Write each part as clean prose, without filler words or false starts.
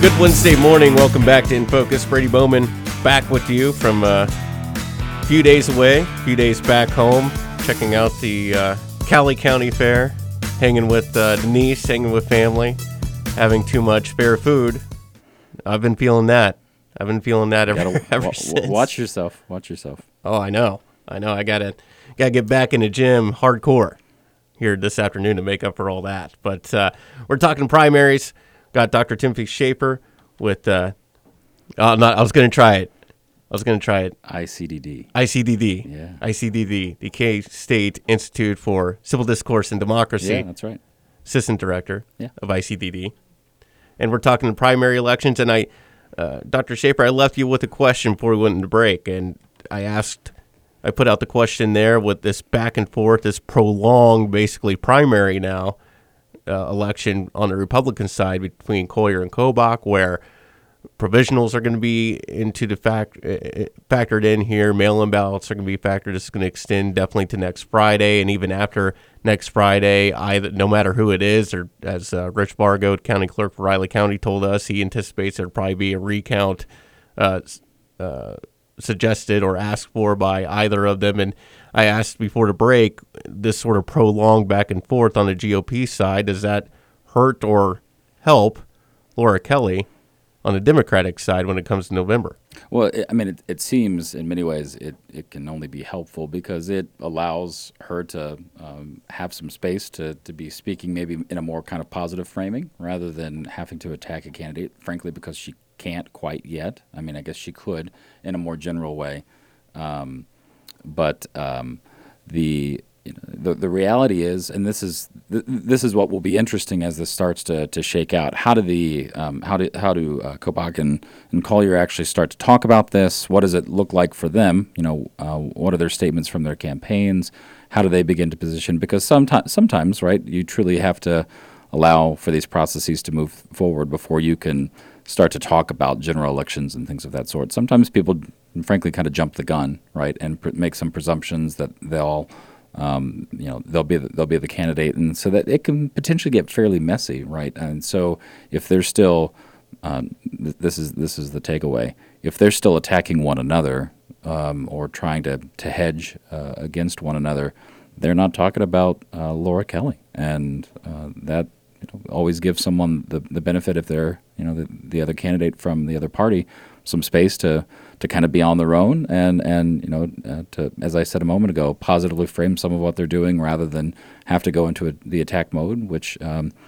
Good Wednesday morning. Welcome back to In Focus. Brady Bowman back with you from a few days away, a few days back home, checking out the Cali County Fair, hanging with Denise, hanging with family, having too much fair food. I've been feeling that. ever since. Watch yourself. Oh, I know. I gotta get back in the gym hardcore here this afternoon to make up for all that. But we're talking primaries. Got Dr. Timothy Schaefer with, I was going to try it. ICDD. ICDD. Yeah. ICDD, the K-State Institute for Civil Discourse and Democracy. Yeah, that's right. Assistant Director of ICDD. And we're talking primary elections. And Dr. Schaefer, I left you with a question before we went into break. And I put out the question there with this back and forth, this prolonged, basically primary now, election on the Republican side between Coyer and Kobach, where provisionals are going to be into the factored in here. Mail-in ballots are going to be factored. This is going to extend definitely to next Friday, and even after next Friday, no matter who it is, or as Rich Bargo, county clerk for Riley County, told us, he anticipates there'll probably be a recount suggested or asked for by either of them. And I asked before the break, this sort of prolonged back and forth on the GOP side, does that hurt or help Laura Kelly on the Democratic side when it comes to November? Well, it seems in many ways it can only be helpful because it allows her to have some space to be speaking maybe in a more kind of positive framing rather than having to attack a candidate, frankly, because she can't quite yet. I mean, I guess she could in a more general way. But the reality is, and this is what will be interesting as this starts to shake out. How do Kobach and Collier actually start to talk about this? What does it look like for them? What are their statements from their campaigns? How do they begin to position? Because sometimes, right, you truly have to allow for these processes to move forward before you can start to talk about general elections and things of that sort. Sometimes people, frankly, kind of jump the gun, right, and make some presumptions that they'll be the candidate, and so that it can potentially get fairly messy, right? And so if they're still, this is the takeaway. If they're still attacking one another or trying to hedge against one another, they're not talking about Laura Kelly, and that always gives someone the benefit if they're the other candidate from the other party some space to kind of be on their own and to, as I said a moment ago, positively frame some of what they're doing rather than have to go into the attack mode, which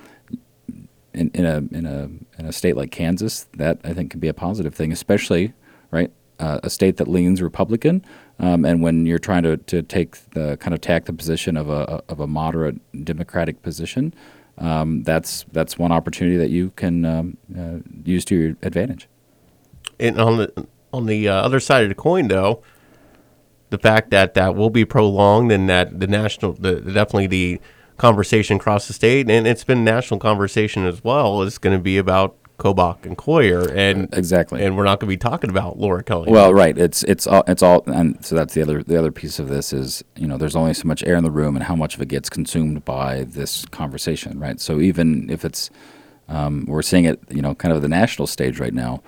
in a state like Kansas, that I think can be a positive thing, especially right a state that leans Republican, and when you're trying to take the position of a moderate Democratic position. That's one opportunity that you can use to your advantage. And on the other side of the coin, though, the fact that will be prolonged and that definitely the conversation across the state, and it's been a national conversation as well, is going to be about Kobach and Coyer, and exactly, and we're not going to be talking about Laura Kelly. Well, right, it's all, and so that's the other piece of this is there's only so much air in the room, and how much of it gets consumed by this conversation, right? So even if it's we're seeing it, kind of the national stage right now,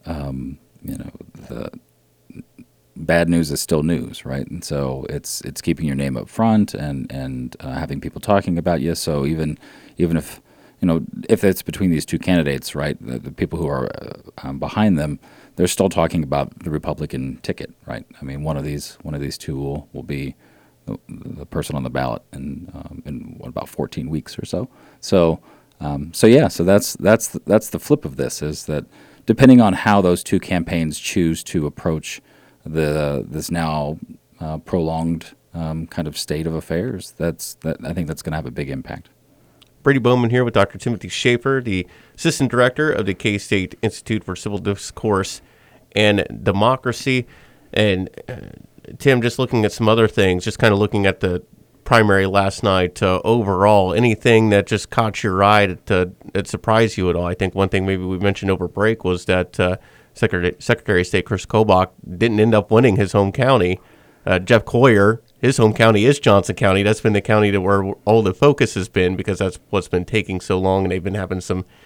the bad news is still news, right? And so it's keeping your name up front and having people talking about you. So even if if it's between these two candidates, right, the people who are behind them, they're still talking about the Republican ticket, right? I mean, one of these two will be the person on the ballot in about 14 weeks or so. So that's the flip of this, is that depending on how those two campaigns choose to approach this now prolonged kind of state of affairs, I think that's going to have a big impact. Brady Bowman here with Dr. Timothy Schaefer, the Assistant Director of the K-State Institute for Civil Discourse and Democracy. And Tim, just looking at some other things, just kind of looking at the primary last night, overall, anything that just caught your eye that surprised you at all? I think one thing maybe we mentioned over break was that Secretary of State Chris Kobach didn't end up winning his home county. Jeff Coyer, his home county is Johnson County. That's been the county where all the focus has been, because that's what's been taking so long, and they've been having some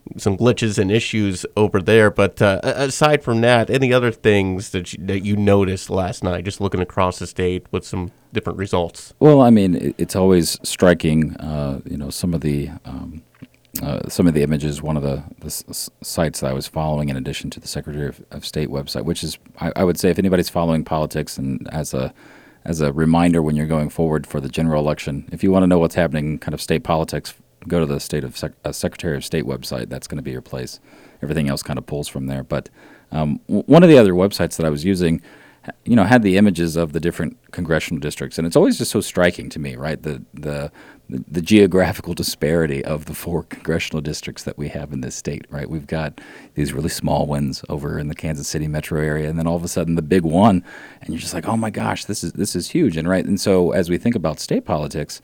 some glitches and issues over there. But aside from that, any other things that you noticed last night, just looking across the state with some different results? Well, I mean, it's always striking, some of the images. One of the sites that I was following, in addition to the Secretary of State website, which is, I would say, if anybody's following politics and as a reminder when you're going forward for the general election, if you want to know what's happening in kind of state politics, go to the Secretary of State website. That's going to be your place. Everything else kind of pulls from there. But one of the other websites that I was using, had the images of the different congressional districts, and it's always just so striking to me, right? The geographical disparity of the 4 congressional districts that we have in this state, right? We've got these really small ones over in the Kansas City metro area, and then all of a sudden the big one, and you're just like, oh my gosh, this is huge, and so as we think about state politics,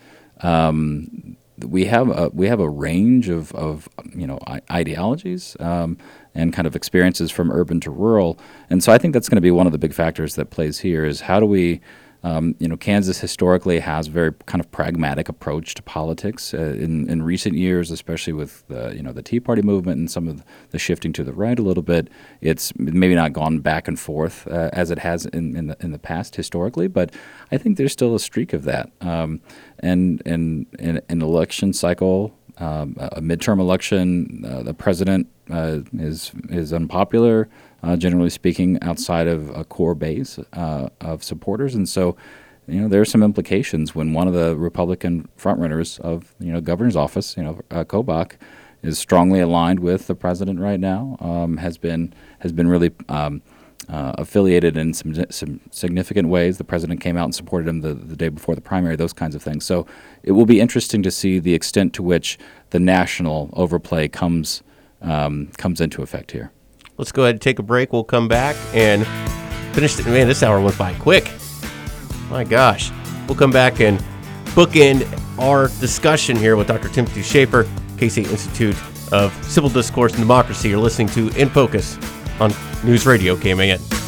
we have a range of ideologies and kind of experiences from urban to rural, and so I think that's going to be one of the big factors that plays here is how do we. Kansas historically has a very kind of pragmatic approach to politics. In recent years, especially with the Tea Party movement and some of the shifting to the right a little bit, it's maybe not gone back and forth as it has in the past historically. But I think there's still a streak of that. And in an election cycle, a midterm election, the president is unpopular. Generally speaking, outside of a core base of supporters. And so, there are some implications when one of the Republican frontrunners of, governor's office, Kobach, is strongly aligned with the president right now, has been really affiliated in some significant ways. The president came out and supported him the day before the primary, those kinds of things. So it will be interesting to see the extent to which the national overplay comes into effect here. Let's go ahead and take a break. We'll come back and finish. Man, this hour went by quick. My gosh. We'll come back and bookend our discussion here with Dr. Timothy Schaefer, K-State Institute of Civil Discourse and Democracy. You're listening to In Focus on News Radio KMAN.